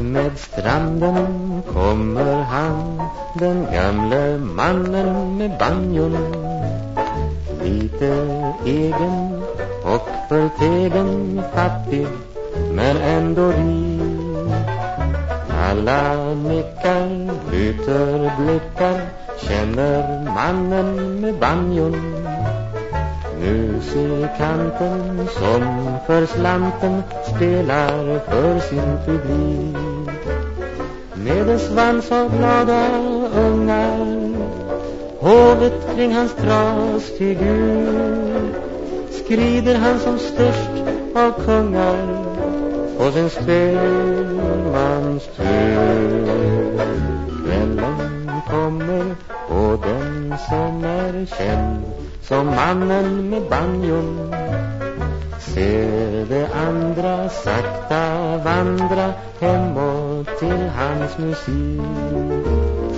med stranden kommer han, den gamle mannen med banjon. Lite egen och förtegen, fattig men ändå rik. Alla nickar, byter blickar, känner mannen med banjon. Musikanten som för slanten spelar för sin publik. Med svans av glada ungar, hovet kring hans trasfigur, skrider han som störst av kungar på sin spelmans tur. Kvällen kommer och den som är känd som mannen med banjon ser de andra sakta vandra hemåt till hans musik.